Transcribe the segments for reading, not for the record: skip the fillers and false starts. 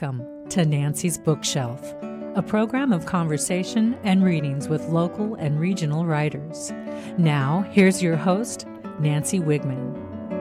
Welcome to Nancy's Bookshelf, a program of conversation and readings with local and regional writers. Now, here's your host, Nancy Wigman.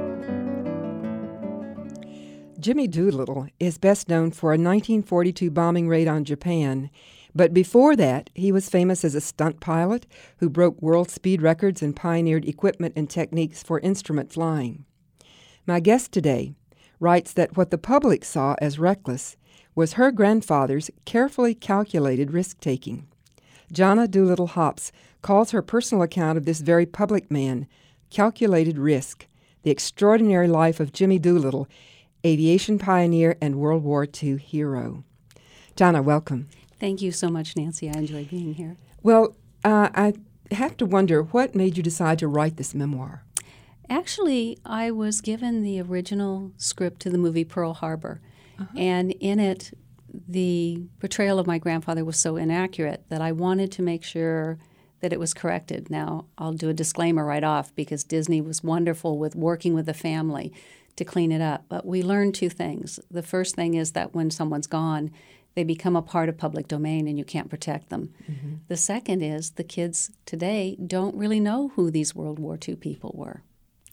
Jimmy Doolittle is best known for a 1942 bombing raid on Japan, but before that, he was famous as a stunt pilot who broke world speed records and pioneered equipment and techniques for instrument flying. My guest today writes that what the public saw as reckless was her grandfather's carefully calculated risk-taking. Jonna Doolittle Hops calls her personal account of this very public man, Calculated Risk, the extraordinary life of Jimmy Doolittle, aviation pioneer and World War II hero. Jonna, welcome. Thank you so much, Nancy. I enjoy being here. Well, I have to wonder, what made you decide to write this memoir? Actually, I was given the original script to the movie Pearl Harbor, and in it, the portrayal of my grandfather was so inaccurate that I wanted to make sure that it was corrected. Now, I'll do a disclaimer right off because Disney was wonderful with working with the family to clean it up. But we learned two things. The first thing is that when someone's gone, they become a part of public domain and you can't protect them. Mm-hmm. The second is the kids today don't really know who these World War II people were.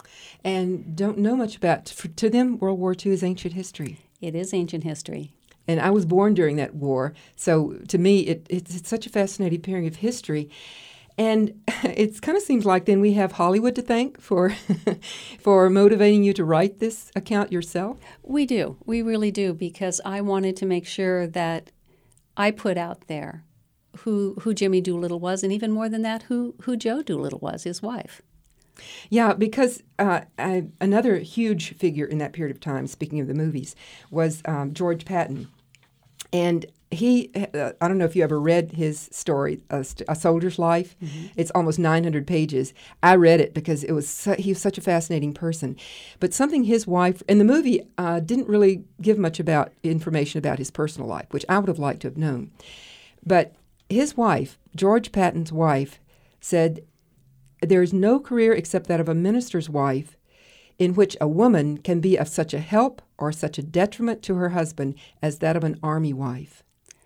And don't know much about, to them, World War II is ancient history. It is ancient history. And I was born during that war, so to me it's such a fascinating period of history. And it kind of seems like then we have Hollywood to thank for for motivating you to write this account yourself? We do. We really do, because I wanted to make sure that I put out there who Jimmy Doolittle was, and even more than that, who Jo Doolittle was, his wife. Yeah, because another huge figure in that period of time, speaking of the movies, was George Patton. And he, I don't know if you ever read his story, A Soldier's Life. Mm-hmm. It's almost 900 pages. I read it because he was such a fascinating person. But something his wife, and the movie didn't really give much information about his personal life, which I would have liked to have known. But his wife, George Patton's wife, said, "There is no career except that of a minister's wife in which a woman can be of such a help or such a detriment to her husband as that of an army wife."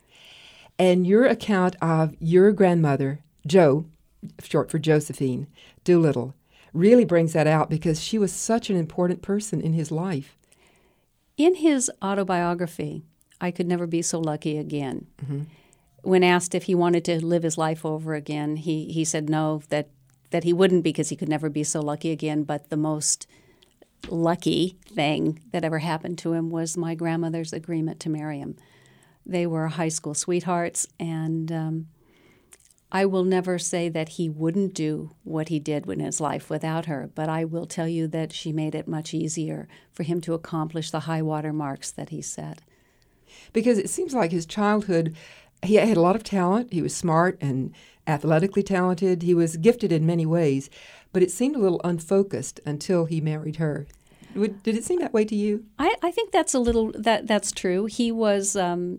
And your account of your grandmother, Jo, short for Josephine, Doolittle, really brings that out because she was such an important person in his life. In his autobiography, I Could Never Be So Lucky Again, when asked if he wanted to live his life over again, he said no, that he wouldn't because he could never be so lucky again, but the most lucky thing that ever happened to him was my grandmother's agreement to marry him. They were high school sweethearts, and I will never say that he wouldn't do what he did in his life without her, but I will tell you that she made it much easier for him to accomplish the high water marks that he set. Because it seems like his childhood, he had a lot of talent. He was smart and athletically talented. He was gifted in many ways, but it seemed a little unfocused until he married her. Did it seem that way to you? I think that's that's true. He was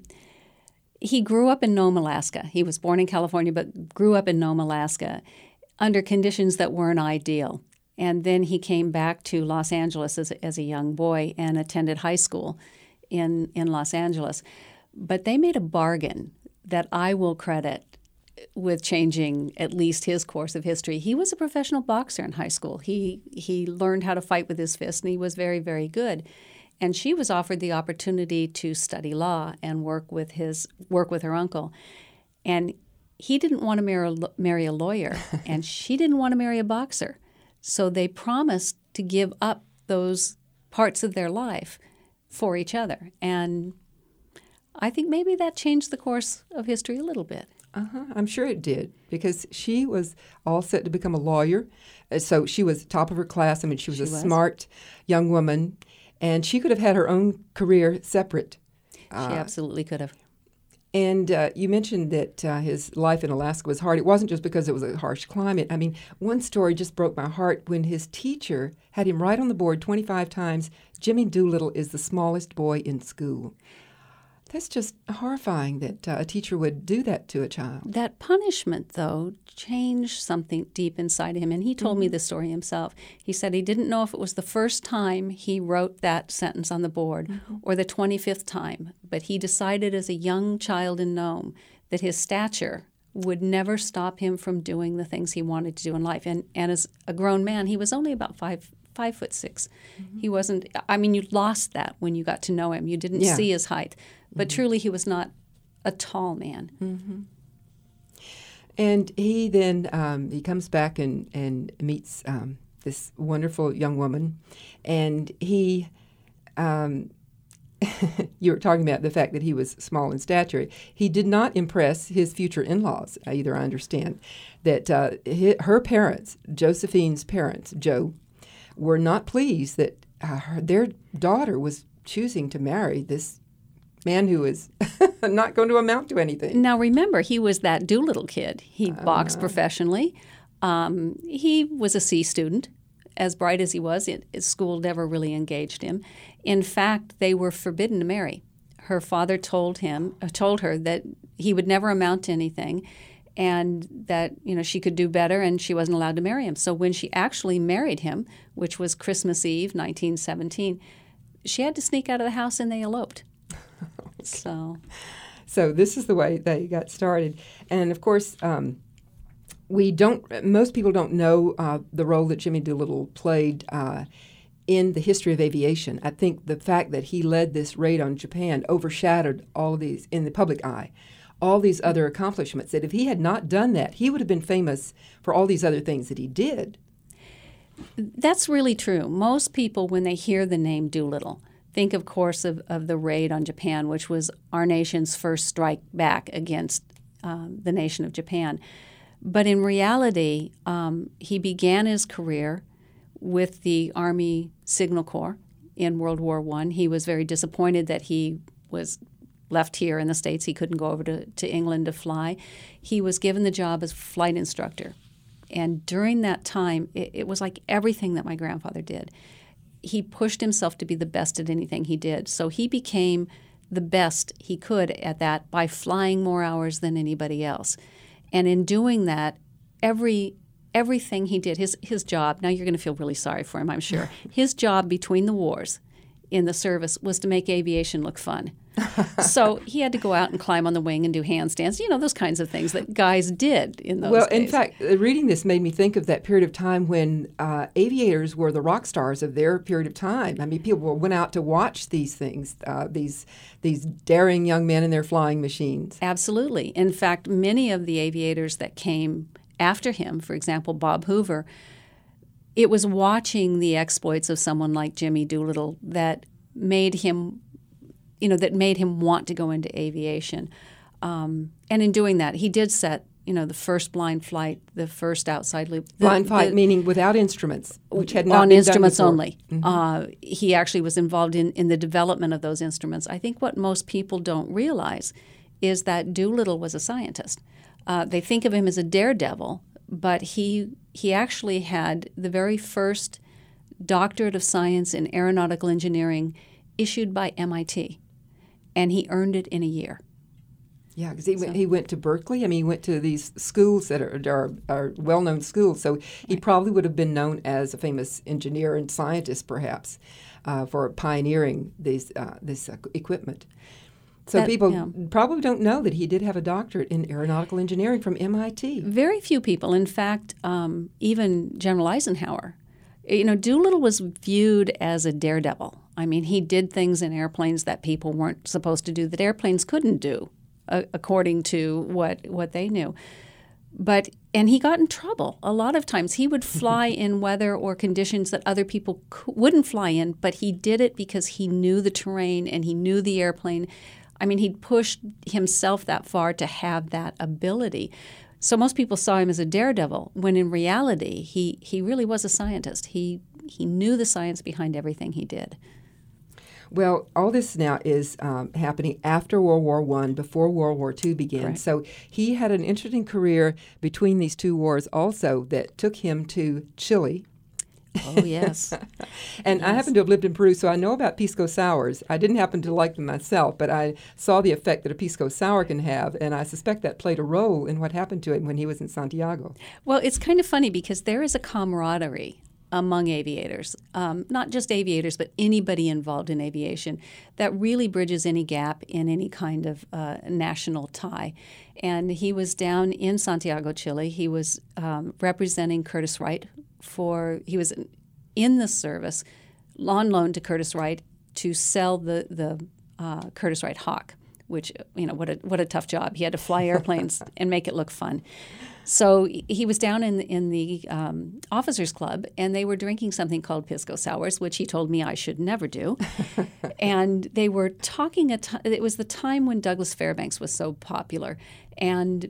he grew up in Nome, Alaska. He was born in California, but grew up in Nome, Alaska, under conditions that weren't ideal. And then he came back to Los Angeles as a young boy and attended high school in Los Angeles. But they made a bargain that I will credit with changing at least his course of history. He was a professional boxer in high school. He learned how to fight with his fists, and he was very, very good. And she was offered the opportunity to study law and work with her uncle. And he didn't want to marry a lawyer, and she didn't want to marry a boxer. So they promised to give up those parts of their life for each other. And I think maybe that changed the course of history a little bit. I'm sure it did, because she was all set to become a lawyer. So she was top of her class. I mean, she was a smart young woman, and she could have had her own career separate. She absolutely could have. And you mentioned that his life in Alaska was hard. It wasn't just because it was a harsh climate. I mean, one story just broke my heart when his teacher had him write on the board 25 times, "Jimmy Doolittle is the smallest boy in school." That's just horrifying that a teacher would do that to a child. That punishment, though, changed something deep inside him. And he told me this story himself. He said he didn't know if it was the first time he wrote that sentence on the board or the 25th time, but he decided as a young child in Nome that his stature would never stop him from doing the things he wanted to do in life. And as a grown man, he was only about 5'6". He wasn't, I mean, you lost that when you got to know him. You didn't see his height. But truly, he was not a tall man. And he then, he comes back and meets this wonderful young woman. And he, you were talking about the fact that he was small in stature. He did not impress his future in-laws, either, I understand. That her parents, Josephine's parents, Joe, were not pleased that their daughter was choosing to marry this man who is not going to amount to anything. Now, remember, he was that Doolittle kid. He boxed professionally. He was a C student. As bright as he was, school never really engaged him. In fact, they were forbidden to marry. Her father told her that he would never amount to anything, and that she could do better, and she wasn't allowed to marry him. So when she actually married him, which was Christmas Eve, 1917, she had to sneak out of the house, and they eloped. So this is the way they got started. And of course, most people don't know the role that Jimmy Doolittle played in the history of aviation. I think the fact that he led this raid on Japan overshadowed all of these in the public eye, all these other accomplishments, that if he had not done that, he would have been famous for all these other things that he did. That's really true. Most people, when they hear the name Doolittle, think, of course, of the raid on Japan, which was our nation's first strike back against the nation of Japan. But in reality, he began his career with the Army Signal Corps in World War I. He was very disappointed that he was left here in the States. He couldn't go over to England to fly. He was given the job as flight instructor. And during that time, it was like everything that my grandfather did. He pushed himself to be the best at anything he did. So he became the best he could at that by flying more hours than anybody else. And in doing that, everything he did, his job, now you're going to feel really sorry for him, I'm sure. His job between the wars in the service was to make aviation look fun. So he had to go out and climb on the wing and do handstands, those kinds of things that guys did in those days. Well, in fact, reading this made me think of that period of time when aviators were the rock stars of their period of time. I mean, people went out to watch these things, these daring young men in their flying machines. Absolutely. In fact, many of the aviators that came after him, for example, Bob Hoover, it was watching the exploits of someone like Jimmy Doolittle that made him want to go into aviation. And in doing that, he did set, the first blind flight, the first outside loop. Blind flight meaning without instruments, which had not on been instruments done before. only. He actually was involved in the development of those instruments. I think what most people don't realize is that Doolittle was a scientist. They think of him as a daredevil, but he actually had the very first doctorate of science in aeronautical engineering issued by MIT. And he earned it in a year. Yeah, because he went to Berkeley. I mean, he went to these schools that are well-known schools. So he probably would have been known as a famous engineer and scientist, perhaps, for pioneering this equipment. So people probably don't know that he did have a doctorate in aeronautical engineering from MIT. Very few people. In fact, even General Eisenhower. Doolittle was viewed as a daredevil. I mean, he did things in airplanes that people weren't supposed to do, that airplanes couldn't do, according to what they knew. And he got in trouble a lot of times. He would fly in weather or conditions that other people wouldn't fly in, but he did it because he knew the terrain and he knew the airplane. I mean, he'd pushed himself that far to have that ability. So most people saw him as a daredevil, when in reality, he really was a scientist. He knew the science behind everything he did. Well, all this now is happening after World War I, before World War II began. Correct. So he had an interesting career between these two wars also that took him to Chile. Oh, yes. And I happen to have lived in Peru, so I know about pisco sours. I didn't happen to like them myself, but I saw the effect that a pisco sour can have, and I suspect that played a role in what happened to him when he was in Santiago. Well, it's kind of funny because there is a camaraderie among aviators, not just aviators, but anybody involved in aviation, that really bridges any gap in any kind of national tie. And he was down in Santiago, Chile. He was representing Curtiss Wright he was in the service, on loan to Curtiss Wright to sell the Curtiss Wright Hawk, which, what a tough job. He had to fly airplanes and make it look fun. So he was down in the officers' club, and they were drinking something called pisco sours, which he told me I should never do. And they were talking. It was the time when Douglas Fairbanks was so popular, and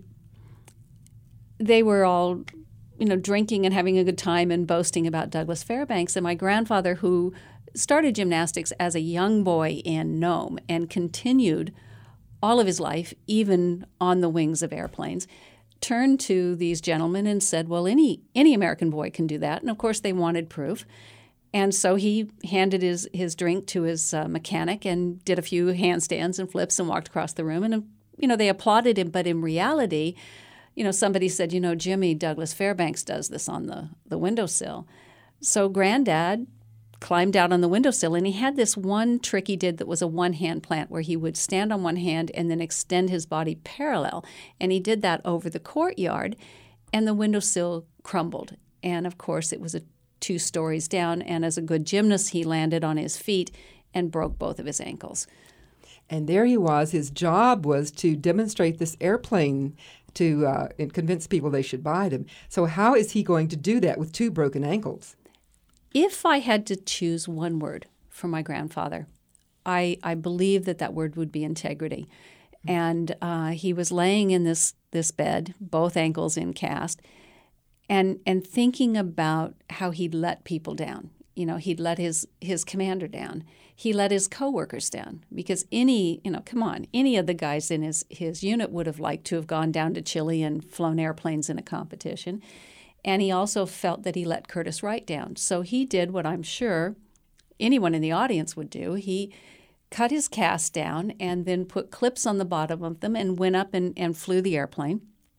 they were all, drinking and having a good time and boasting about Douglas Fairbanks. And my grandfather, who started gymnastics as a young boy in Nome and continued all of his life, even on the wings of airplanes, turned to these gentlemen and said, well, any American boy can do that. And, of course, they wanted proof. And so he handed his drink to his mechanic and did a few handstands and flips and walked across the room. And, they applauded him. But in reality, somebody said, Jimmy Douglas Fairbanks does this on the windowsill. So Granddad climbed out on the windowsill, and he had this one trick he did that was a one-hand plant where he would stand on one hand and then extend his body parallel. And he did that over the courtyard, and the windowsill crumbled. And, of course, it was 2 stories down, and as a good gymnast, he landed on his feet and broke both of his ankles. And there he was. His job was to demonstrate this airplane to and convince people they should buy them. So how is he going to do that with 2 broken ankles? If I had to choose one word for my grandfather, I believe that word would be integrity. And he was laying in this bed, both ankles in cast, and thinking about how he'd let people down. He'd let his commander down. He let his coworkers down because any of the guys in his unit would have liked to have gone down to Chile and flown airplanes in a competition. And he also felt that he let Curtiss Wright down. So he did what I'm sure anyone in the audience would do. He cut his cast down and then put clips on the bottom of them and went up and flew the airplane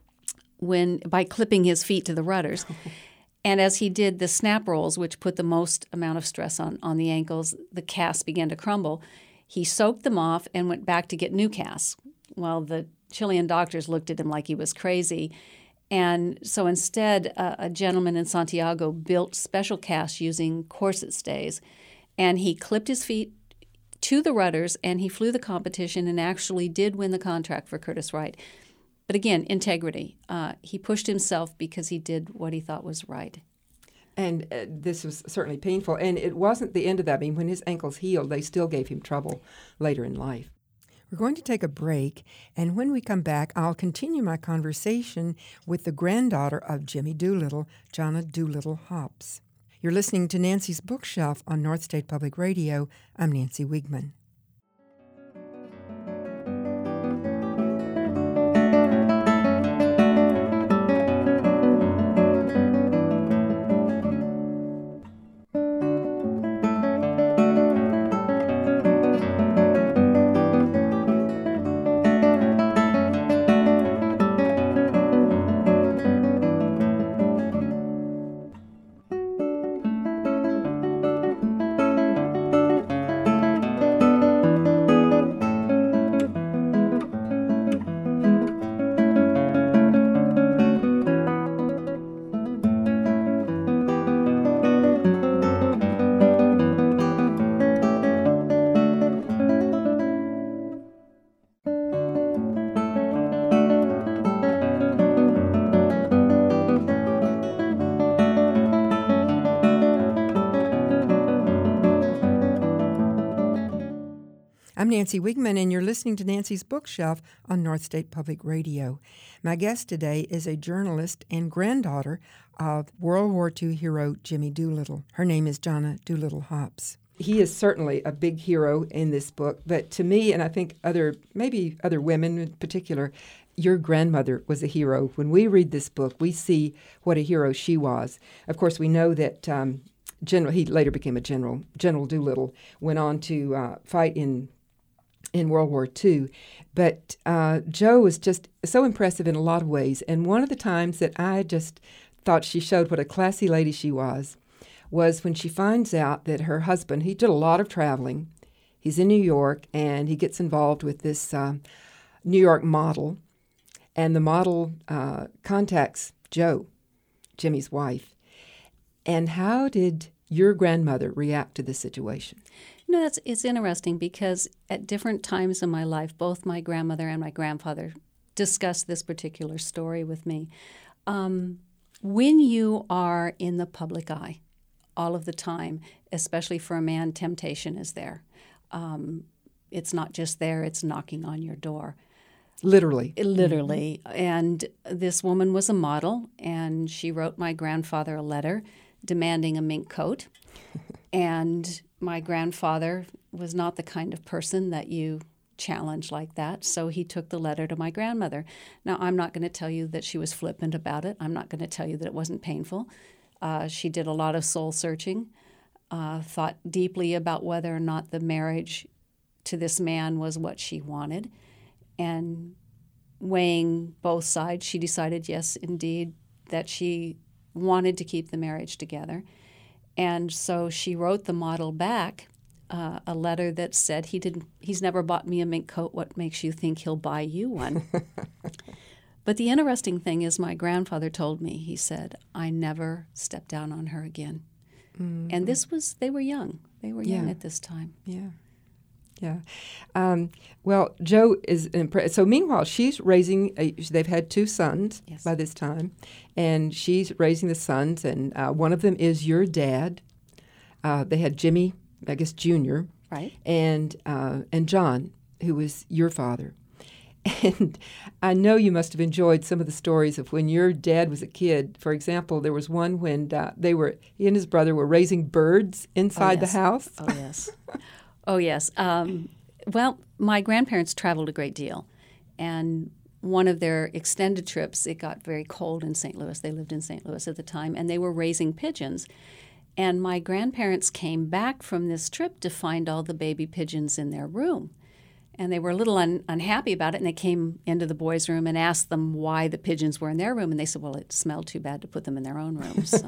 by clipping his feet to the rudders. And as he did the snap rolls, which put the most amount of stress on the ankles, the casts began to crumble. He soaked them off and went back to get new casts. Well, the Chilean doctors looked at him like he was crazy. And so instead, a gentleman in Santiago built special casts using corset stays. And he clipped his feet to the rudders, and he flew the competition and actually did win the contract for Curtiss Wright. But again, integrity. He pushed himself because he did what he thought was right. And this was certainly painful. And it wasn't the end of that. I mean, when his ankles healed, they still gave him trouble later in life. We're going to take a break, and when we come back, I'll continue my conversation with the granddaughter of Jimmy Doolittle, Jonna Doolittle Hops. You're listening to Nancy's Bookshelf on North State Public Radio. I'm Nancy Wiegman. I'm Nancy Wiegman, and you're listening to Nancy's Bookshelf on North State Public Radio. My guest today is a journalist and granddaughter of World War II hero Jimmy Doolittle. Her name is Jonna Doolittle Hops. He is certainly a big hero in this book, but to me, and I think maybe other women in particular, your grandmother was a hero. When we read this book, we see what a hero she was. Of course, we know that general. He later became a general. General Doolittle went on to fight in World War II. But Jo was just so impressive in a lot of ways. And one of the times that I just thought she showed what a classy lady she was when she finds out that her husband, he did a lot of traveling. He's in New York, and he gets involved with this New York model. And the model contacts Jo, Jimmy's wife. And how did your grandmother react to this situation? It's interesting because at different times in my life, both my grandmother and my grandfather discussed this particular story with me. When you are in the public eye all of the time, especially for a man, temptation is there. It's not just there, it's knocking on your door. Literally. Literally. And this woman was a model, and she wrote my grandfather a letter demanding a mink coat. And my grandfather was not the kind of person that you challenge like that, so he took the letter to my grandmother. Now, I'm not going to tell you that she was flippant about it. I'm not going to tell you that it wasn't painful. She did a lot of soul searching, thought deeply about whether or not the marriage to this man was what she wanted. And weighing both sides, she decided, yes, indeed, that she wanted to keep the marriage together. And so she wrote the model back a letter that said, he's never bought me a mink coat. What makes you think he'll buy you one? But the interesting thing is my grandfather told me, he said, I never stepped down on her again. Mm-hmm. And they were young. They were young at this time. Yeah. Yeah. Well, Jo is so meanwhile, she's raising, they've had 2 sons by this time, and she's raising the sons, and one of them is your dad. They had Jimmy, I guess, Jr., right, and John, who was your father. And I know you must have enjoyed some of the stories of when your dad was a kid. For example, there was one when he and his brother were raising birds inside the house. Oh, yes. Oh, yes. Well, my grandparents traveled a great deal, and one of their extended trips, it got very cold in St. Louis. They lived in St. Louis at the time, and they were raising pigeons. And my grandparents came back from this trip to find all the baby pigeons in their room. And they were a little unhappy about it, and they came into the boys' room and asked them why the pigeons were in their room. And they said, well, it smelled too bad to put them in their own room. So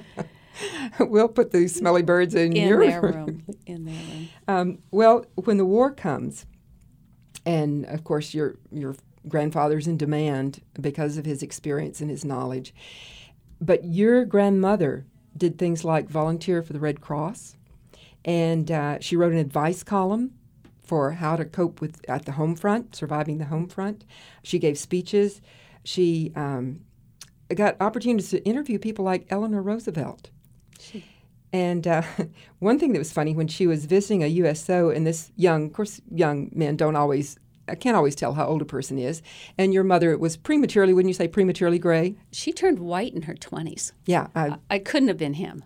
we'll put these smelly birds in your room. In their room. Well, when the war comes, and of course your grandfather's in demand because of his experience and his knowledge, but your grandmother did things like volunteer for the Red Cross, and she wrote an advice column for how to cope at the home front, surviving the home front. She gave speeches. She got opportunities to interview people like Eleanor Roosevelt. And one thing that was funny, when she was visiting a USO, and this young men can't always tell how old a person is, and your mother was prematurely, wouldn't you say prematurely gray? She turned white in her 20s. Yeah. I couldn't have been him.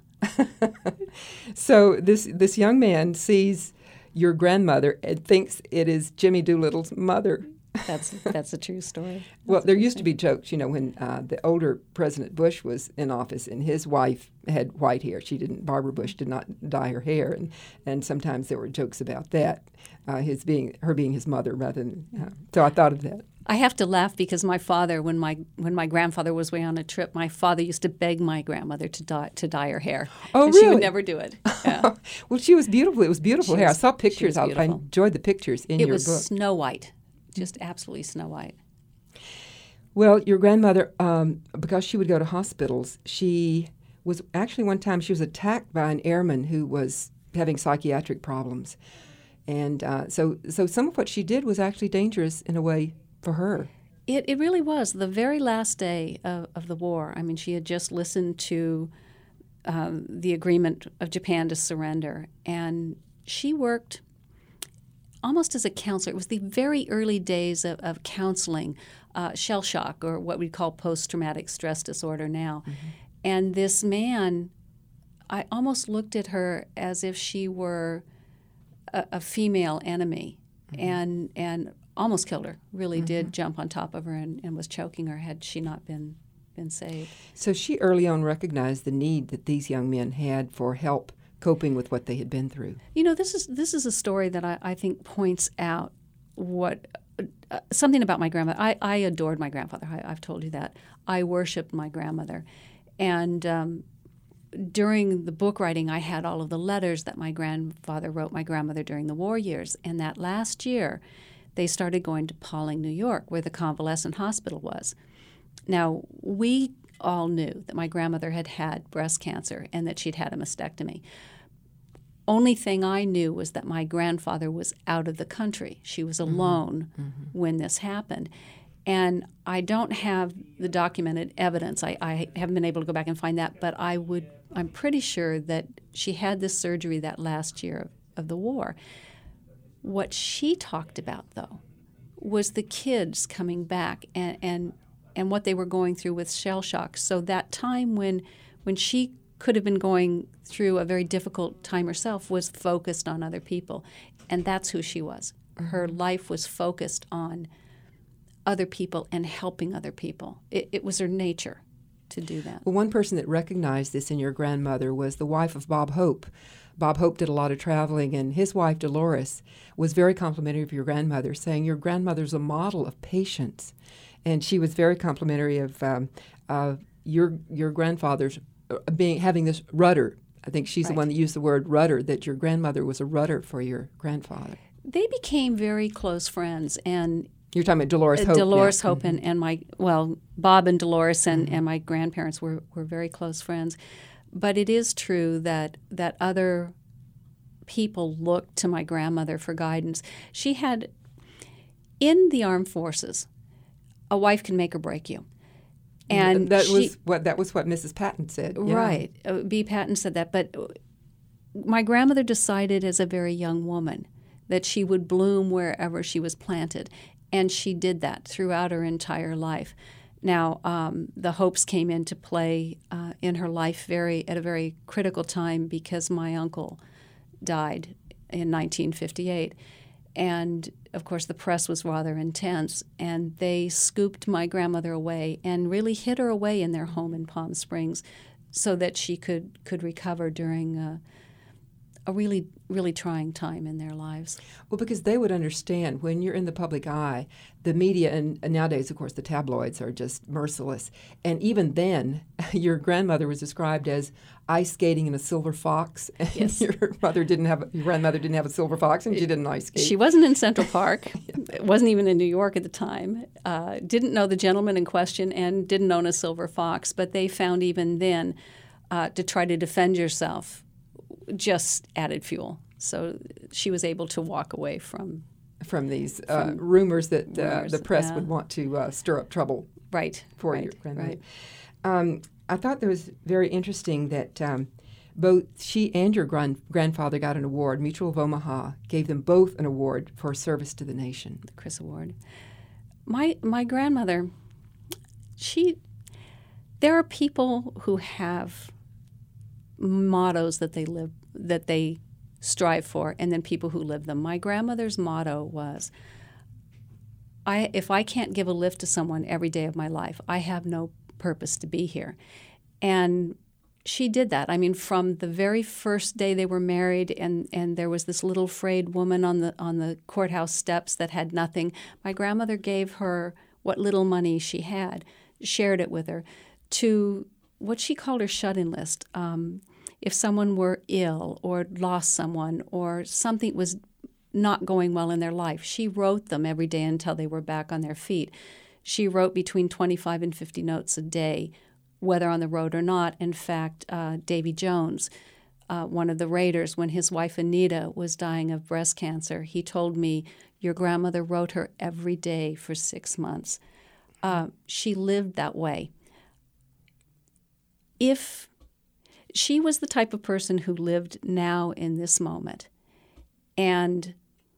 So this young man sees your grandmother and thinks it is Jimmy Doolittle's mother. That's a true story. Well, there used to be jokes, when the older President Bush was in office and his wife had white hair. Barbara Bush did not dye her hair, and sometimes there were jokes about that, her being his mother rather than. So I thought of that. I have to laugh because my father, when my grandfather was away on a trip, my father used to beg my grandmother to dye her hair. Oh, and really? She would never do it. Yeah. Well, she was beautiful. It was beautiful hair. I saw pictures. I enjoyed the pictures in your book. It was Snow White, just absolutely Snow White. Well, your grandmother, because she would go to hospitals, she was actually one time she was attacked by an airman who was having psychiatric problems. And so some of what she did was actually dangerous in a way for her. It really was. The very last day of the war, I mean, she had just listened to the agreement of Japan to surrender, and she worked almost as a counselor. It was the very early days of counseling, shell shock, or what we call post-traumatic stress disorder now. Mm-hmm. And this man, I almost looked at her as if she were a female enemy, mm-hmm. and almost killed her. Really mm-hmm. did jump on top of her and was choking her had she not been been saved. So she early on recognized the need that these young men had for help coping with what they had been through. You know, this is a story that I think points out what something about my grandmother. I adored my grandfather. I've told you that. I worshipped my grandmother. And during the book writing, I had all of the letters that my grandfather wrote my grandmother during the war years. And that last year, they started going to Pawling, New York, where the convalescent hospital was. Now, we all knew that my grandmother had had breast cancer and that she'd had a mastectomy. Only thing I knew was that my grandfather was out of the country. She was alone when this happened. And I don't have the documented evidence. I haven't been able to go back and find that, but I'm pretty sure that she had this surgery that last year of the war. What she talked about, though, was the kids coming back and what they were going through with shell shock. So that time when she could have been going through a very difficult time herself was focused on other people. And that's who she was. Her life was focused on other people and helping other people. It was her nature to do that. Well, one person that recognized this in your grandmother was the wife of Bob Hope. Bob Hope did a lot of traveling, and his wife, Dolores, was very complimentary of your grandmother, saying your grandmother's a model of patience. And she was very complimentary of your grandfather's having this rudder. I think she's the one that used the word rudder, that your grandmother was a rudder for your grandfather. They became very close friends, and you're talking about Dolores Hope. Dolores Hope and Bob and Dolores and my grandparents were very close friends. But it is true that other people looked to my grandmother for guidance. She had, in the armed forces, a wife can make or break you. And that was what Mrs. Patton said. Yeah. Right. B. Patton said that. But my grandmother decided as a very young woman that she would bloom wherever she was planted. And she did that throughout her entire life. Now, the Hopes came into play in her life at a very critical time because my uncle died in 1958. And, of course, the press was rather intense, and they scooped my grandmother away and really hid her away in their home in Palm Springs so that she could recover during a really, really trying time in their lives. Well, because they would understand when you're in the public eye, the media, and nowadays, of course, the tabloids are just merciless. And even then, your grandmother was described as ice skating in a silver fox. And yes. Your grandmother didn't have a silver fox, and she didn't ice skate. She wasn't in Central Park. It wasn't even in New York at the time. Didn't know the gentleman in question and didn't own a silver fox. But they found even then to try to defend yourself just added fuel. So she was able to walk away from these rumors that the press would want to stir up trouble for your grandmother. Right. I thought that was very interesting that both she and your grandfather got an award. Mutual of Omaha gave them both an award for service to the nation. The Chris Award. My grandmother, there are people who have mottos that they strive for, and then people who live them. My grandmother's motto was, if I can't give a lift to someone every day of my life, I have no purpose to be here. And she did that. I mean, from the very first day they were married, and there was this little frayed woman on the courthouse steps that had nothing. My grandmother gave her what little money she had, shared it with her, to what she called her shut-in list. If someone were ill or lost someone or something was not going well in their life, she wrote them every day until they were back on their feet. She wrote between 25 and 50 notes a day, whether on the road or not. In fact, Davy Jones, one of the raiders, when his wife Anita was dying of breast cancer, he told me, your grandmother wrote her every day for 6 months. She lived that way. If she was the type of person who lived now in this moment and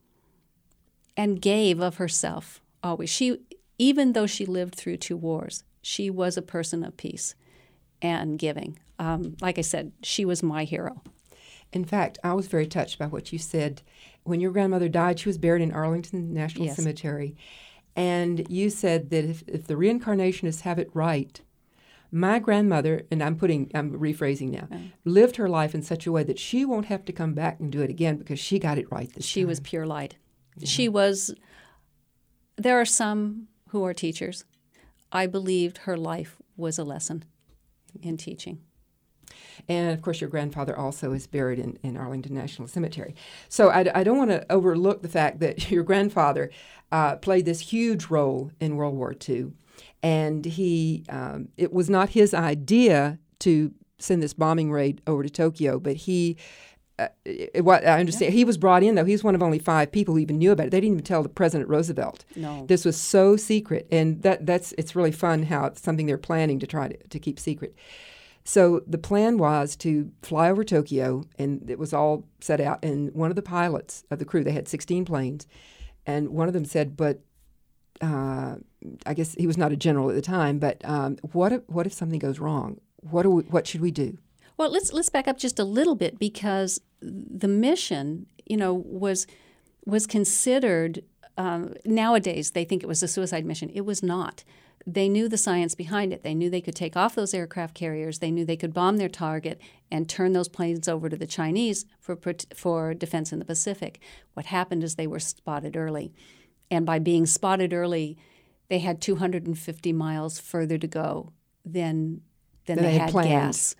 gave of herself always. Even though she lived through 2 wars, she was a person of peace and giving. Like I said, she was my hero. In fact, I was very touched by what you said. When your grandmother died, she was buried in Arlington National Cemetery. And you said that if the reincarnationists have it right, My grandmother, and I'm rephrasing now, lived her life in such a way that she won't have to come back and do it again because she got it right this time. She was pure light. Yeah. There are some who are teachers. I believed her life was a lesson in teaching. And, of course, your grandfather also is buried in Arlington National Cemetery. So I don't want to overlook the fact that your grandfather played this huge role in World War II. And it was not his idea to send this bombing raid over to Tokyo, but what I understand, he was brought in, though. He was one of only 5 people who even knew about it. They didn't even tell the President Roosevelt. No. This was so secret. And it's really fun how it's something they're planning to try to keep secret. So the plan was to fly over Tokyo, and it was all set out. And one of the pilots of the crew, they had 16 planes, and one of them said, but I guess he was not a general at the time, but what if something goes wrong? What should we do? Well, let's back up just a little bit, because the mission, was considered. Nowadays, they think it was a suicide mission. It was not. They knew the science behind it. They knew they could take off those aircraft carriers. They knew they could bomb their target and turn those planes over to the Chinese for defense in the Pacific. What happened is they were spotted early. And by being spotted early, they had 250 miles further to go than they had gas.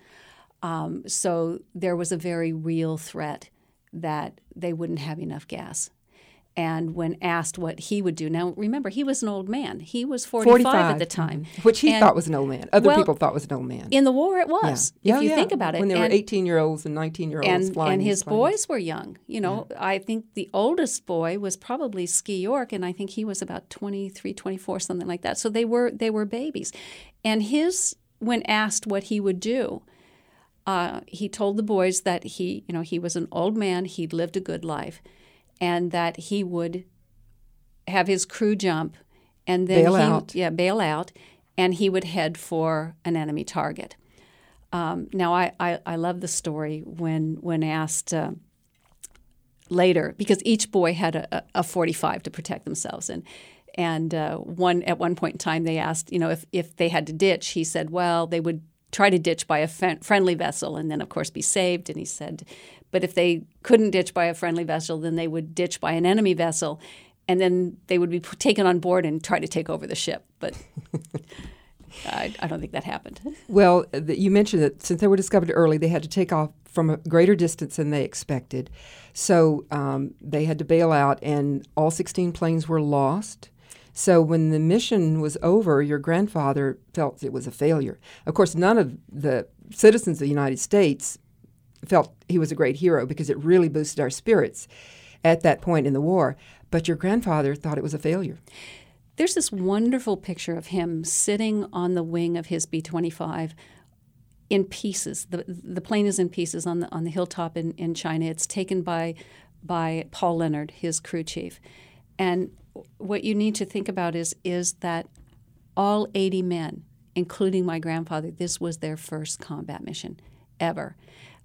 So there was a very real threat that they wouldn't have enough gas. And when asked what he would do, now remember, he was an old man. He was 45 at the time. Which he thought was an old man. Other people thought was an old man. In the war, it was, if you think about it. When there were 18-year-olds and 19-year-olds flying. And his boys were young. I think the oldest boy was probably Ski York, and I think he was about 23, 24, something like that. So they were babies. And when asked what he would do, he told the boys that he was an old man, he'd lived a good life, and that he would have his crew jump and then bail out, and he would head for an enemy target. Now, I love the story when asked later, because each boy had a 45 to protect themselves, and at one point in time they asked, if they had to ditch, he said, well, they would try to ditch by a friendly vessel and then, of course, be saved. And he said, but if they couldn't ditch by a friendly vessel, then they would ditch by an enemy vessel, and then they would be taken on board and try to take over the ship. But I don't think that happened. Well, you mentioned that since they were discovered early, they had to take off from a greater distance than they expected. So they had to bail out, and all 16 planes were lost. So when the mission was over, your grandfather felt it was a failure. Of course, none of the citizens of the United States felt he was a great hero, because it really boosted our spirits at that point in the war. But your grandfather thought it was a failure. There's this wonderful picture of him sitting on the wing of his B-25 in pieces. The plane is in pieces on the hilltop in China. It's taken by Paul Leonard, his crew chief. And what you need to think about is that all 80 men, including my grandfather, this was their first combat mission ever.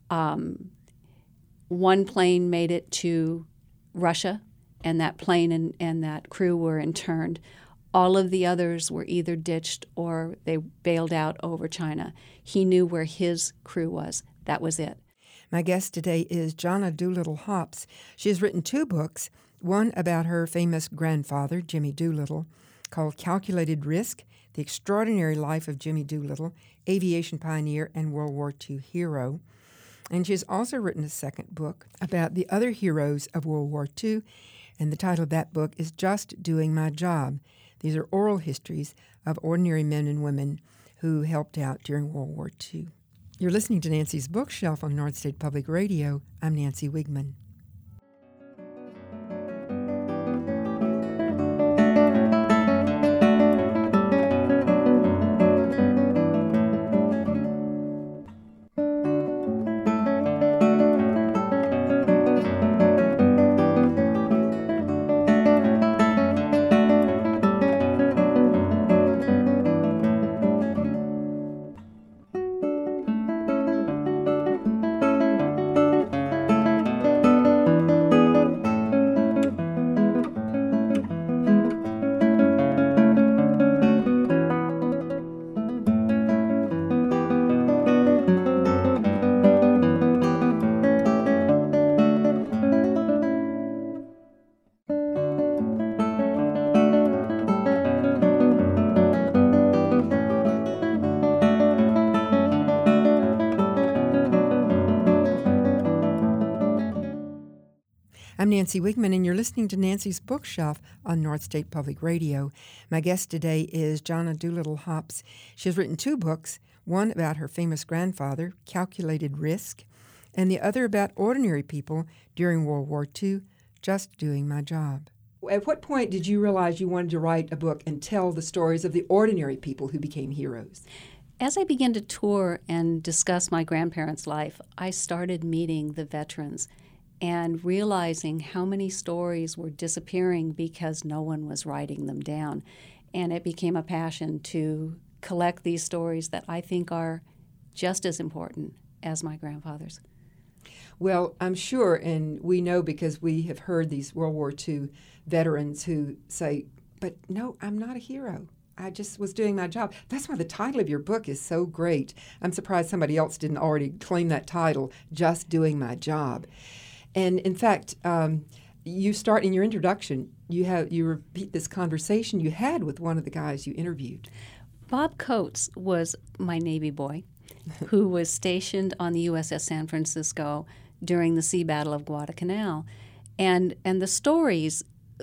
One plane made it to Russia, and that plane and that crew were interned. All of the others were either ditched or they bailed out over China. He knew where his crew was. That was it. My guest today is Jonna Doolittle Hops. She has written 2 books, one about her famous grandfather, Jimmy Doolittle, called Calculated Risk, The Extraordinary Life of Jimmy Doolittle, Aviation Pioneer and World War II Hero. And she has also written a second book about the other heroes of World War II, and the title of that book is Just Doing My Job. These are oral histories of ordinary men and women who helped out during World War II. You're listening to Nancy's Bookshelf on North State Public Radio. I'm Nancy Wigman. I'm Nancy Wigman, and you're listening to Nancy's Bookshelf on North State Public Radio. My guest today is Jonna Doolittle Hopps. She has written 2 books, one about her famous grandfather, Calculated Risk, and the other about ordinary people during World War II, Just Doing My Job. At what point did you realize you wanted to write a book and tell the stories of the ordinary people who became heroes? As I began to tour and discuss my grandparents' life, I started meeting the veterans and realizing how many stories were disappearing because no one was writing them down. And it became a passion to collect these stories that I think are just as important as my grandfather's. Well, I'm sure, and we know because we have heard these World War II veterans who say, but no, I'm not a hero. I just was doing my job. That's why the title of your book is so great. I'm surprised somebody else didn't already claim that title, Just Doing My Job. And in fact, you start in your introduction, you repeat this conversation you had with one of the guys you interviewed. Bob Coates was my Navy boy who was stationed on the USS San Francisco during the sea battle of Guadalcanal. And the stories,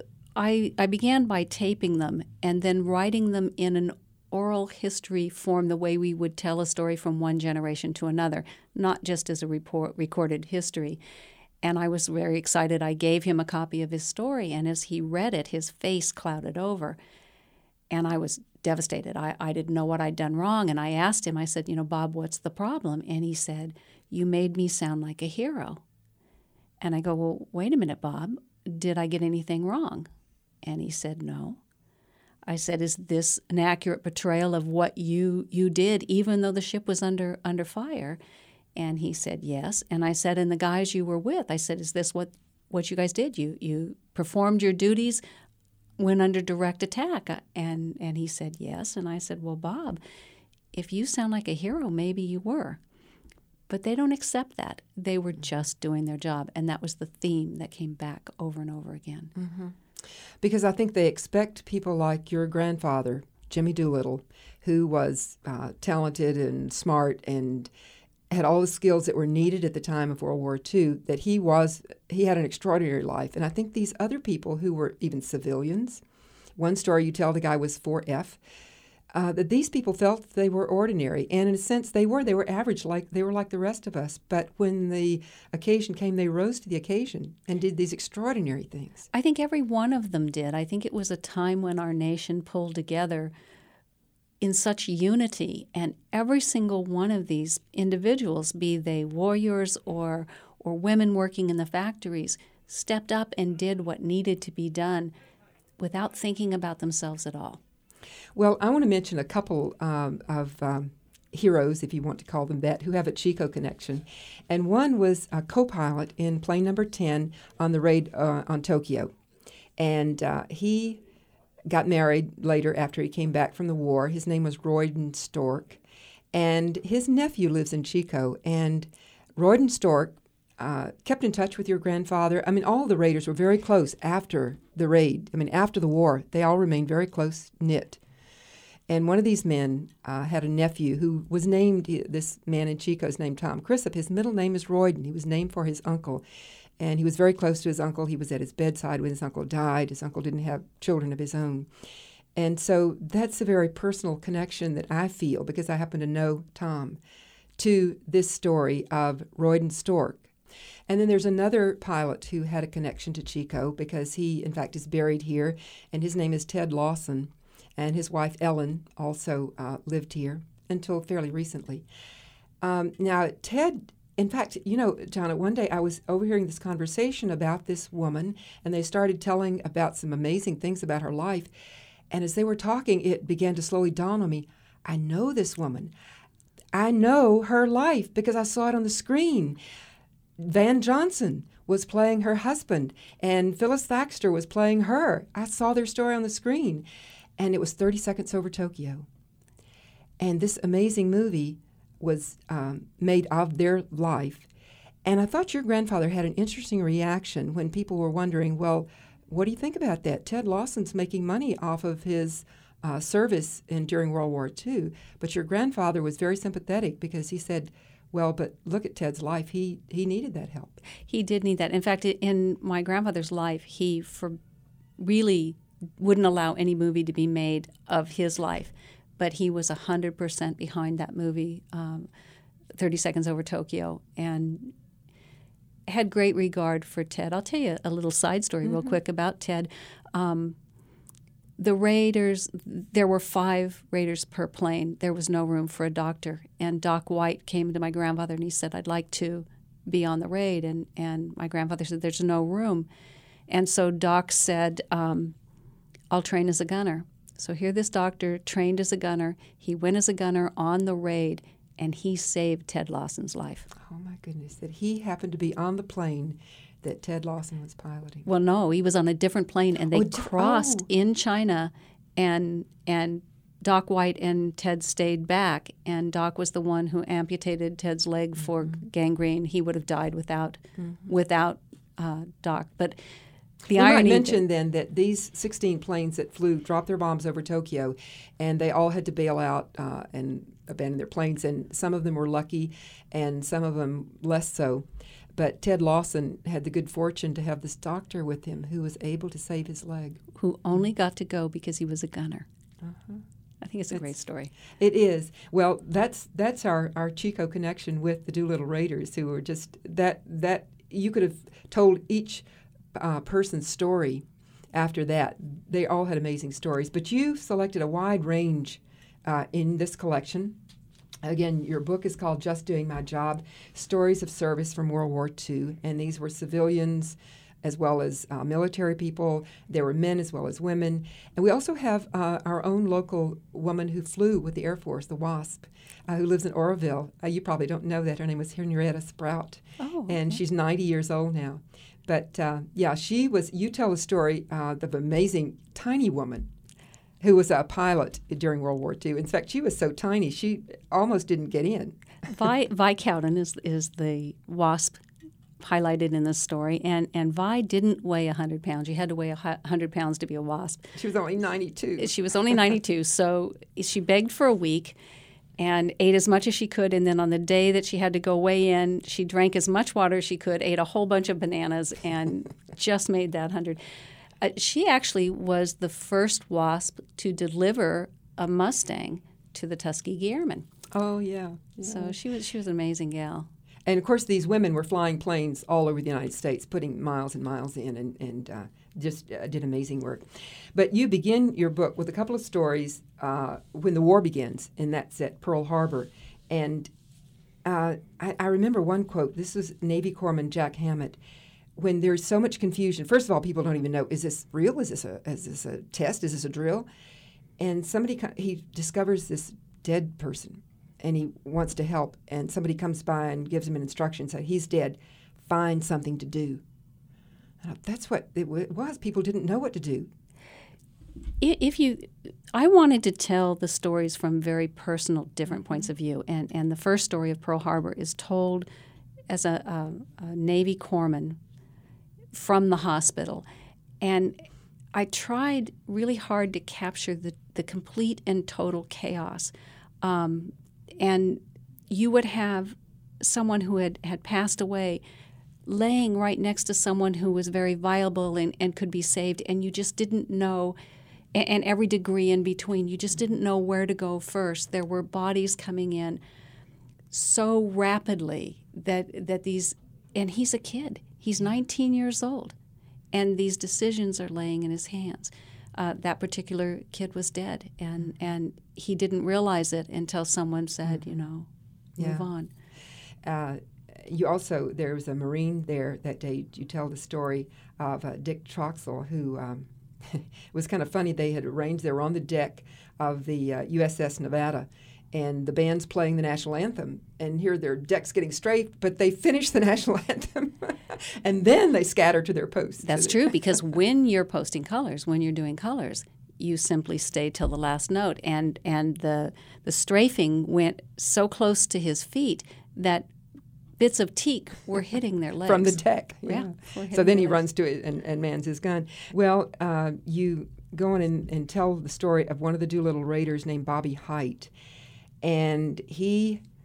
I began by taping them and then writing them in an oral history form, the way we would tell a story from one generation to another, not just as a recorded history. And I was very excited. I gave him a copy of his story, and as he read it, his face clouded over. And I was devastated. I didn't know what I'd done wrong. And I asked him, I said, Bob, what's the problem? And he said, you made me sound like a hero. And I go, well, wait a minute, Bob. Did I get anything wrong? And he said, no. I said, is this an accurate portrayal of what you did, even though the ship was under fire? And he said, yes. And I said, and the guys you were with, I said, is this what you guys did? You performed your duties, went under direct attack? And he said, yes. And I said, well, Bob, if you sound like a hero, maybe you were. But they don't accept that. They were just doing their job. And that was the theme that came back over and over again. Mm-hmm. Because I think they expect people like your grandfather, Jimmy Doolittle, who was talented and smart and had all the skills that were needed at the time of World War II, that he had an extraordinary life. And I think these other people who were even civilians, one story you tell, the guy was 4F, that these people felt they were ordinary. And in a sense, they were average, they were like the rest of us. But when the occasion came, they rose to the occasion and did these extraordinary things. I think every one of them did. I think it was a time when our nation pulled together in such unity, and every single one of these individuals, be they warriors or women working in the factories, stepped up and did what needed to be done without thinking about themselves at all. Well, I want to mention a couple of heroes, if you want to call them that, who have a Chico connection. And one was a co-pilot in plane number 10 on the raid on Tokyo. And he got married later after he came back from the war. His name was Royden Stork. And his nephew lives in Chico. And Royden Stork kept in touch with your grandfather. I mean, all the raiders were very close after the raid. I mean, after the war, they all remained very close-knit. And one of these men had a nephew who was named, this man in Chico is named Tom Crisp. His middle name is Royden. He was named for his uncle. And he was very close to his uncle. He was at his bedside when his uncle died. His uncle didn't have children of his own. And so that's a very personal connection that I feel, because I happen to know Tom, to this story of Royden Stork. And then there's another pilot who had a connection to Chico, because he, in fact, is buried here, and his name is Ted Lawson. And his wife, Ellen, also lived here until fairly recently. Now, Ted, in fact, Jonna, one day I was overhearing this conversation about this woman, and they started telling about some amazing things about her life. And as they were talking, it began to slowly dawn on me, I know this woman. I know her life because I saw it on the screen. Van Johnson was playing her husband, and Phyllis Thaxter was playing her. I saw their story on the screen, and it was 30 Seconds Over Tokyo. And this amazing movie was made of their life. And I thought your grandfather had an interesting reaction when people were wondering, well, what do you think about that? Ted Lawson's making money off of his service during World War II. But your grandfather was very sympathetic, because he said, Well, but look at Ted's life. He needed that help. He did need that. In fact, in my grandfather's life, he really wouldn't allow any movie to be made of his life, but he was 100% behind that movie, 30 Seconds Over Tokyo, and had great regard for Ted. I'll tell you a little side story real quick about Ted. The Raiders, there were 5 Raiders per plane. There was no room for a doctor. And Doc White came to my grandfather and he said, I'd like to be on the Raid. And my grandfather said, there's no room. And so Doc said, I'll train as a gunner. So here this doctor trained as a gunner. He went as a gunner on the Raid, and he saved Ted Lawson's life. Oh, my goodness, that he happened to be on the plane that Ted Lawson was piloting. Well, no, he was on a different plane, and they crossed in China, and Doc White and Ted stayed back, and Doc was the one who amputated Ted's leg for gangrene. He would have died without Doc. But the irony... We might mention then that these 16 planes that flew dropped their bombs over Tokyo, and they all had to bail out and abandon their planes, and some of them were lucky, and some of them less so. But Ted Lawson had the good fortune to have this doctor with him who was able to save his leg. Who only got to go because he was a gunner. I think it's a great story. It is. Well, that's our Chico connection with the Doolittle Raiders, who were just that you could have told each person's story after that. They all had amazing stories. But you selected a wide range in this collection. Again, your book is called Just Doing My Job, Stories of Service from World War II, and these were civilians as well as military people. There were men as well as women. And we also have our own local woman who flew with the Air Force, the WASP, who lives in Oroville. You probably don't know that. Her name was Henrietta Sprout, and she's 90 years old now. But, she was, you tell the story of an amazing tiny woman who was a pilot during World War II. In fact, she was so tiny, she almost didn't get in. Vi Cowden is the WASP highlighted in this story, and Vi didn't weigh 100 pounds. You had to weigh 100 pounds to be a WASP. She was only 92. She was only 92, so she begged for a week and ate as much as she could, and then on the day that she had to go weigh in, she drank as much water as she could, ate a whole bunch of bananas, and just made that 100. She actually was the first WASP to deliver a Mustang to the Tuskegee Airmen. Oh, yeah. So she was an amazing gal. And, of course, these women were flying planes all over the United States, putting miles and miles in, and just did amazing work. But you begin your book with a couple of stories when the war begins, and that's at Pearl Harbor. And I remember one quote. This was Navy Corpsman Jack Hammett. When there's so much confusion, first of all, people don't even know, is this real? Is this a test? Is this a drill? And he discovers this dead person, and he wants to help, and somebody comes by and gives him an instruction, said, he's dead, find something to do. That's what it was. People didn't know what to do. I wanted to tell the stories from very personal, different points of view, and the first story of Pearl Harbor is told as a Navy corpsman from the hospital. And I tried really hard to capture the complete and total chaos. And you would have someone who had passed away laying right next to someone who was very viable and could be saved, and you just didn't know, and every degree in between, you just didn't know where to go first. There were bodies coming in so rapidly that these, and he's a kid. He's 19 years old, and these decisions are laying in his hands. That particular kid was dead, and he didn't realize it until someone said, move on. There was a Marine there that day. You tell the story of Dick Troxel, who was kind of funny. They were on the deck of the USS Nevada, and the band's playing the national anthem, and here their deck's getting straight, but they finish the national anthem, and then they scatter to their posts. That's true, because when you're posting colors, when you're doing colors, you simply stay till the last note, and the strafing went so close to his feet that bits of teak were hitting their legs. From the deck. Yeah. So then he runs to it and mans his gun. Well, you go on and tell the story of one of the Doolittle Raiders named Bobby Height. And he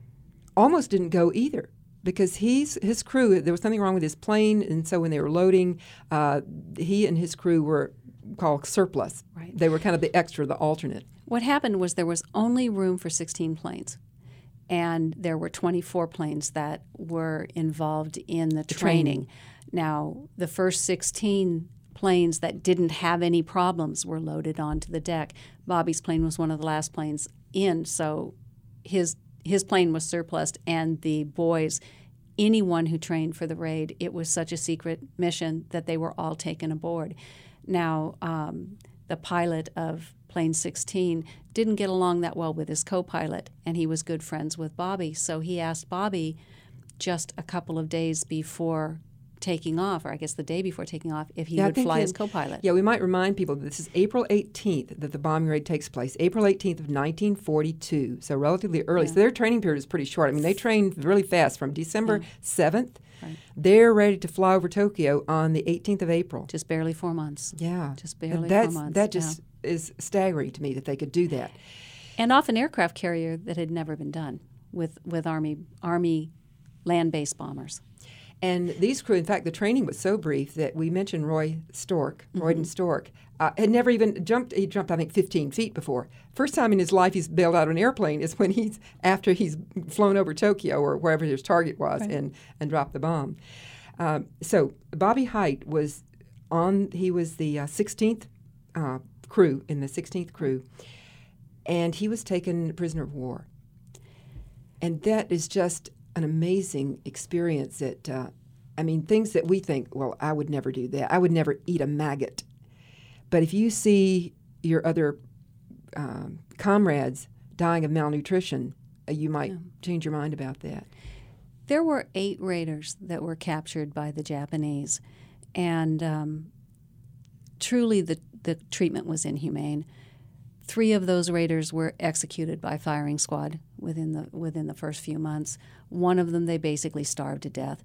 almost didn't go either. Because his crew, there was something wrong with his plane, and so when they were loading, he and his crew were called surplus. Right. They were kind of the extra, the alternate. What happened was there was only room for 16 planes, and there were 24 planes that were involved in the training. Now, the first 16 planes that didn't have any problems were loaded onto the deck. Bobby's plane was one of the last planes in, so his plane was surplused, and the boys, anyone who trained for the raid, it was such a secret mission that they were all taken aboard. Now, the pilot of Plane 16 didn't get along that well with his co-pilot, and he was good friends with Bobby, so he asked Bobby just a couple of days before taking off, or I guess the day before taking off, if he would fly his co-pilot. Yeah, we might remind people that this is April 18th that the bombing raid takes place, April 18th of 1942, so relatively early. So their training period is pretty short. I mean, they trained really fast from December 7th. Right. They're ready to fly over Tokyo on the 18th of April. Just barely 4 months. Yeah. Just barely 4 months. That just is staggering to me that they could do that. And off an aircraft carrier that had never been done with Army land-based bombers. And these crew, in fact, the training was so brief that we mentioned Royden Stork, had never even jumped. He jumped, I think, 15 feet before. First time in his life he's bailed out of an airplane is when after he's flown over Tokyo or wherever his target was and dropped the bomb. So Bobby Hite was he was the 16th crew, in the 16th crew, and he was taken prisoner of war. And that is just an amazing experience that, things that we think, well, I would never do that. I would never eat a maggot. But if you see your other comrades dying of malnutrition, you might change your mind about that. There were 8 raiders that were captured by the Japanese, and truly the treatment was inhumane. 3 of those raiders were executed by firing squad within the first few months. One of them they basically starved to death.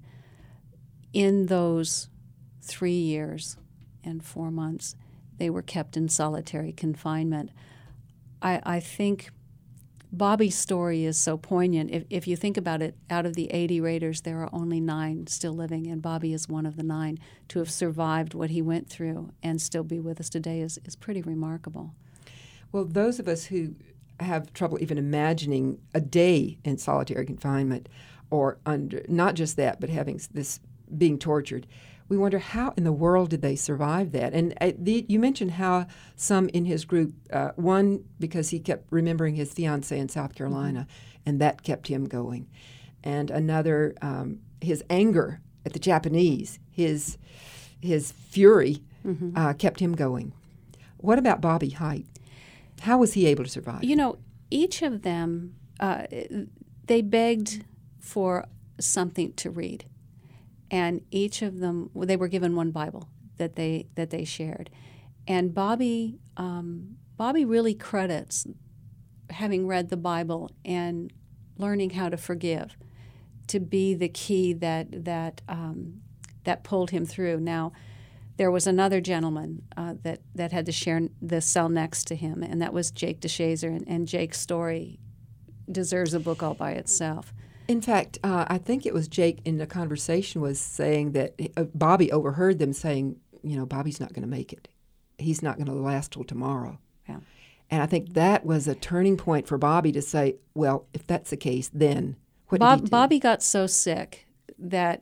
In those 3 years and 4 months, they were kept in solitary confinement. I think Bobby's story is so poignant. If you think about it, out of the 80 raiders, there are only 9 still living, and Bobby is one of the 9. To have survived what he went through and still be with us today is pretty remarkable. Well, those of us who have trouble even imagining a day in solitary confinement, or not just that, but having this being tortured, we wonder how in the world did they survive that? And you mentioned how some in his group, one because he kept remembering his fiancée in South Carolina, and that kept him going, and another his anger at the Japanese, his fury kept him going. What about Bobby Hite? How was he able to survive? Each of them, they begged for something to read. And each of them, they were given one Bible that they shared. And Bobby really credits having read the Bible and learning how to forgive to be the key that pulled him through. Now, there was another gentleman that had to share the cell next to him, and that was Jake DeShazer, and Jake's story deserves a book all by itself. In fact, I think it was Jake in the conversation was saying that Bobby overheard them saying, Bobby's not going to make it. He's not going to last till tomorrow. Yeah. And I think that was a turning point for Bobby to say, well, if that's the case, then what did he do? Bobby got so sick that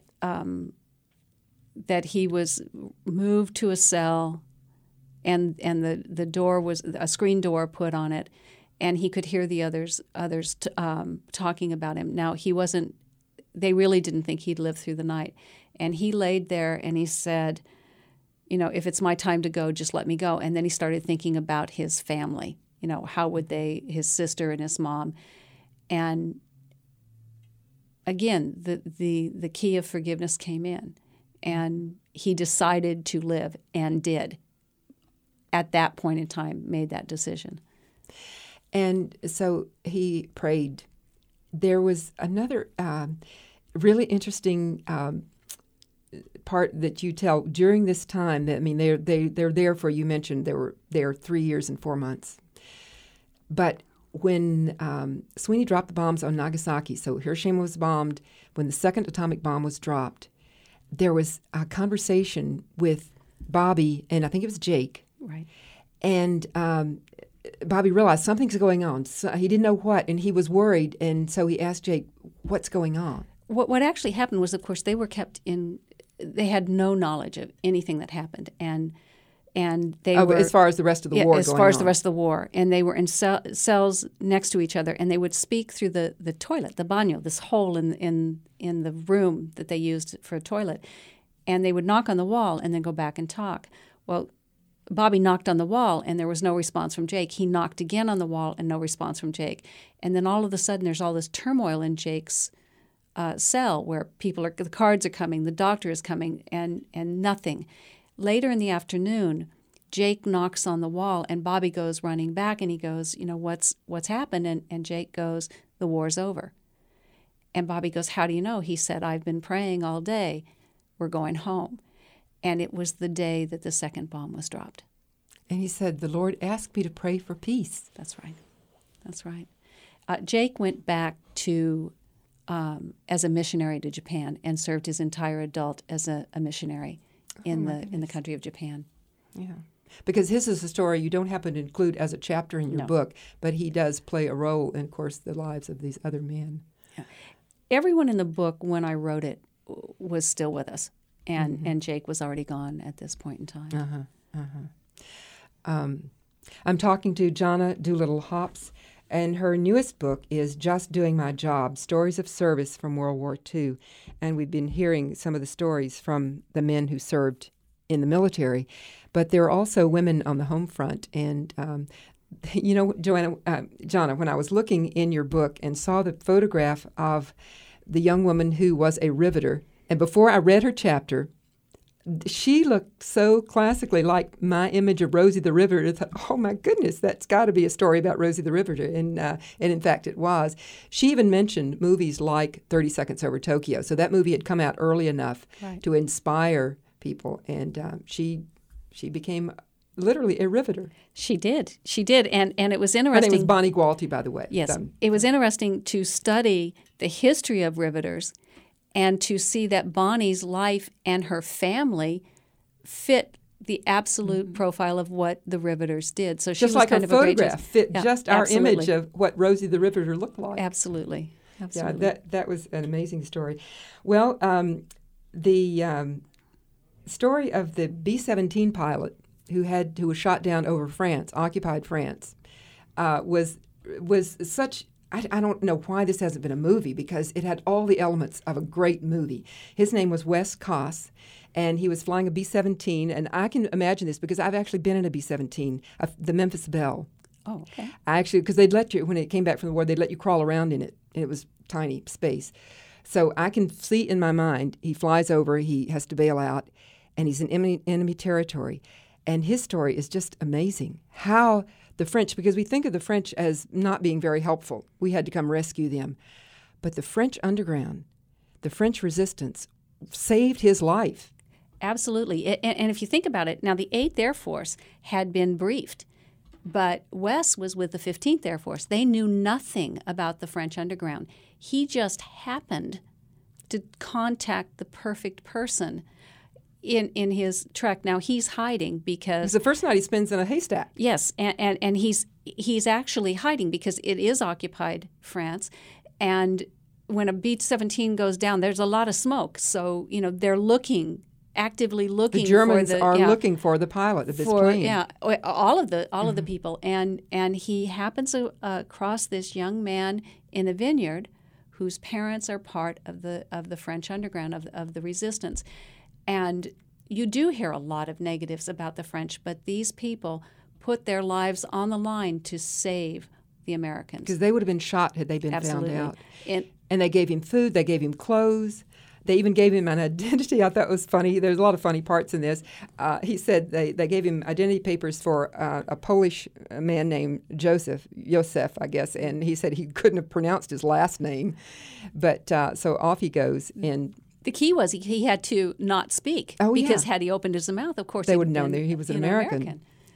he was moved to a cell, and the door was a screen door put on it, and he could hear the others talking about him. Now, they really didn't think he'd live through the night. And he laid there and he said, if it's my time to go, just let me go. And then he started thinking about his family. How would his sister and his mom. And again, the key of forgiveness came in. And he decided to live, and did. At that point in time, made that decision. And so he prayed. There was another really interesting part that you tell during this time. That they're there for. You mentioned they were there 3 years and 4 months. But when Sweeney dropped the bombs on Nagasaki, so Hiroshima was bombed, when the second atomic bomb was dropped, there was a conversation with Bobby and I think it was Jake. Right. And Bobby realized something's going on. So he didn't know what, and he was worried, and so he asked Jake, what's going on? What actually happened was, of course, they were kept in. They had no knowledge of anything that happened, and they were as far as the rest of the war. As far as the rest of the war, and they were in cells next to each other, and they would speak through the toilet, the baño, this hole in the room that they used for a toilet, and they would knock on the wall and then go back and talk. Well, Bobby knocked on the wall, and there was no response from Jake. He knocked again on the wall, and no response from Jake. And then all of a sudden, there's all this turmoil in Jake's cell where the cards are coming, the doctor is coming, and nothing. Later in the afternoon, Jake knocks on the wall, and Bobby goes running back, and he goes, what's happened? And Jake goes, the war's over. And Bobby goes, how do you know? He said, I've been praying all day. We're going home. And it was the day that the second bomb was dropped. And he said, the Lord asked me to pray for peace. That's right. That's right. Jake went back to as a missionary to Japan and served his entire adult as a missionary in the country of Japan. Yeah. Because his is a story you don't happen to include as a chapter in your book, but he does play a role in, of course, the lives of these other men. Yeah. Everyone in the book, when I wrote it, was still with us. And Jake was already gone at this point in time. I'm talking to Jonna Doolittle Hops, and her newest book is Just Doing My Job, Stories of Service from World War II. And we've been hearing some of the stories from the men who served in the military, but there are also women on the home front. And, Jonna, when I was looking in your book and saw the photograph of the young woman who was a riveter, and before I read her chapter, she looked so classically like my image of Rosie the Riveter. I thought, oh, my goodness, that's got to be a story about Rosie the Riveter. And in fact, it was. She even mentioned movies like 30 Seconds Over Tokyo. So that movie had come out early enough to inspire people. And she became literally a riveter. She did. And it was interesting. Her name was Bonnie Gualty, by the way. Yes. It was interesting to study the history of riveters and to see that Bonnie's life and her family fit the absolute profile of what the riveters did. So she just was like kind her of a great photograph fit just our image of what Rosie the Riveter looked like. Absolutely. Yeah, that was an amazing story. Well, the story of the B-17 pilot who was shot down over France, occupied France, was such. I don't know why this hasn't been a movie, because it had all the elements of a great movie. His name was Wes Koss, and he was flying a B-17, and I can imagine this because I've actually been in a B-17, the Memphis Belle. Oh, okay. Because they'd let you, when it came back from the war, they'd let you crawl around in it, and it was tiny space. So I can see in my mind, he flies over, he has to bail out, and he's in enemy territory. And his story is just amazing. How the French, because we think of the French as not being very helpful. We had to come rescue them. But the French underground, the French resistance, saved his life. Absolutely. And if you think about it, now the 8th Air Force had been briefed, but Wes was with the 15th Air Force. They knew nothing about the French underground. He just happened to contact the perfect person in his trek. Now he's hiding because it's the first night he spends in a haystack. Yes, and he's actually hiding because it is occupied France, and when a B-17 goes down, there's a lot of smoke. So they're actively looking. The Germans are looking for the pilot of this plane. Yeah, all of the people, and he happens across this young man in a vineyard, whose parents are part of the French underground of the resistance. And you do hear a lot of negatives about the French, but these people put their lives on the line to save the Americans. Because they would have been shot had they been Absolutely. Found out. And they gave him food, they gave him clothes, they even gave him an identity. I thought was funny. There's a lot of funny parts in this. He said they gave him identity papers for a Polish man named Joseph, I guess, and he said he couldn't have pronounced his last name. But so off he goes, and the key was he had to not speak, because had he opened his mouth, of course, they would have known that he was an American.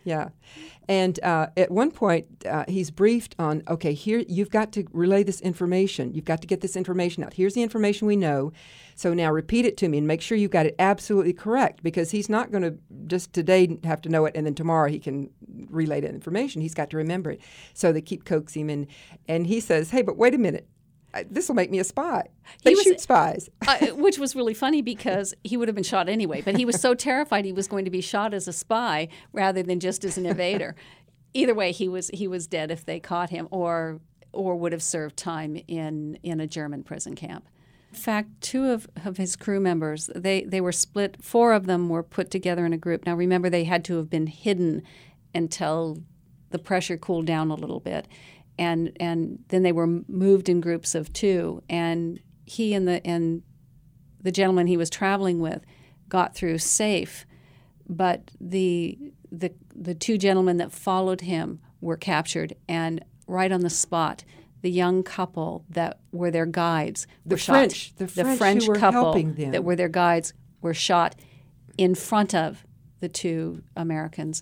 Yeah. And at one point, he's briefed on, okay, here, you've got to relay this information. You've got to get this information out. Here's the information we know. So now repeat it to me and make sure you've got it absolutely correct, because he's not going to just today have to know it and then tomorrow he can relay that information. He's got to remember it. So they keep coaxing him. And he says, hey, but wait a minute. This will make me a spy. They shoot spies. Which was really funny because he would have been shot anyway, but he was so terrified he was going to be shot as a spy rather than just as an invader. Either way, he was dead if they caught him, or would have served time in a German prison camp. In fact, 2 of his crew members, they were split. 4 of them were put together in a group. Now remember, they had to have been hidden until the pressure cooled down a little bit. And then they were moved in groups of 2, and he and the gentleman he was traveling with got through safe, but the 2 gentlemen that followed him were captured, and right on the spot, the young couple that were their guides were shot. The French who were couple helping them. that were their guides were shot in front of the 2 Americans.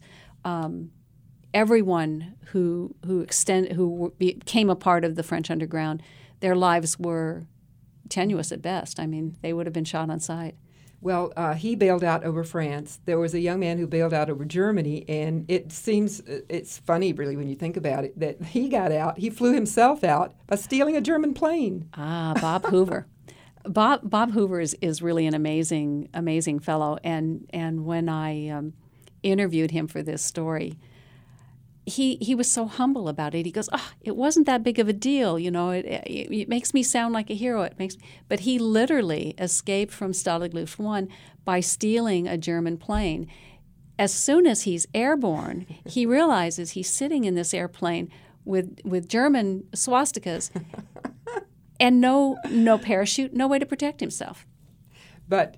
Everyone who became a part of the French underground, their lives were tenuous at best. I mean, they would have been shot on sight. Well, he bailed out over France. There was a young man who bailed out over Germany, and it's funny, really, when you think about it, that he got out. He flew himself out by stealing a German plane. Bob Hoover. Bob Hoover is really an amazing fellow, and when I interviewed him for this story, he was so humble about it. He goes, it wasn't that big of a deal, you know. It makes me sound like a hero. But he literally escaped from Stalag Luft 1 by stealing a German plane. As soon as he's airborne, he realizes he's sitting in this airplane with German swastikas and no parachute, no way to protect himself. But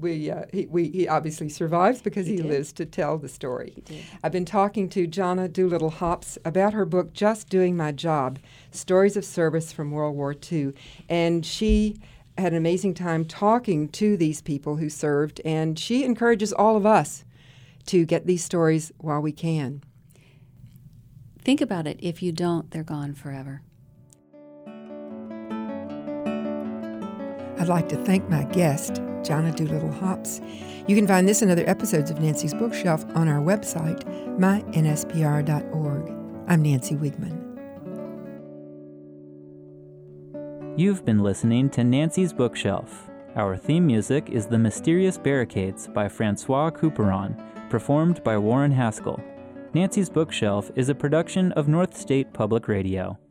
he obviously survives because he lives to tell the story. He did. I've been talking to Jonna Doolittle Hops about her book, Just Doing My Job, Stories of Service from World War II. And she had an amazing time talking to these people who served, and she encourages all of us to get these stories while we can. Think about it. If you don't, they're gone forever. I'd like to thank my guest, Jonna Doolittle Hops. You can find this and other episodes of Nancy's Bookshelf on our website, mynspr.org. I'm Nancy Wigman. You've been listening to Nancy's Bookshelf. Our theme music is The Mysterious Barricades by Francois Couperin, performed by Warren Haskell. Nancy's Bookshelf is a production of North State Public Radio.